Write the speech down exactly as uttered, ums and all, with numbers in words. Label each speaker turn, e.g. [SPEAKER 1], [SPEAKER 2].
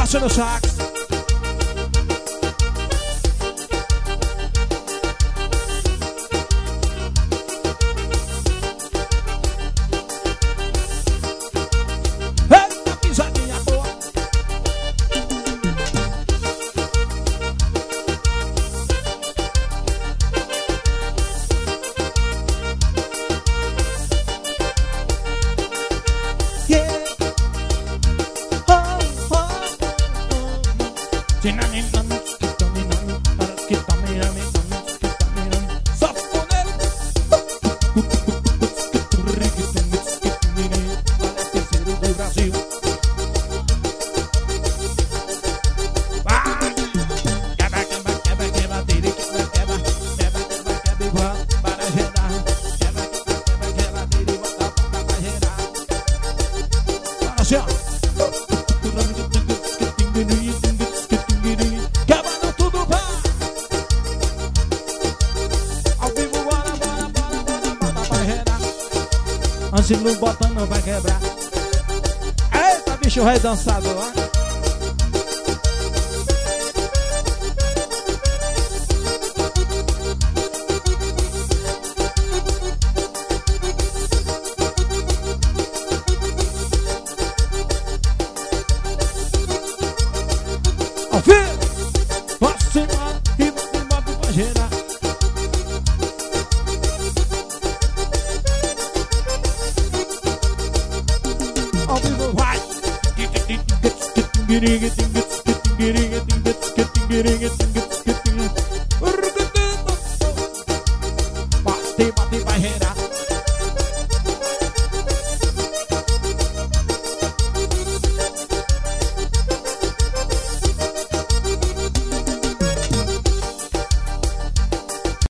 [SPEAKER 1] Márcio no sax. Eita, pisadinha boa. Quebrando tudo, pá. Ao vivo, bora, bora, bora, bora, bora, vai gerar. Antes no botão não vai quebrar. Eita, bicho rei dançador, ó. Ao vivo, pra cima e bate pra gerar. Ao vivo vai. Bate, bate, vai gerar.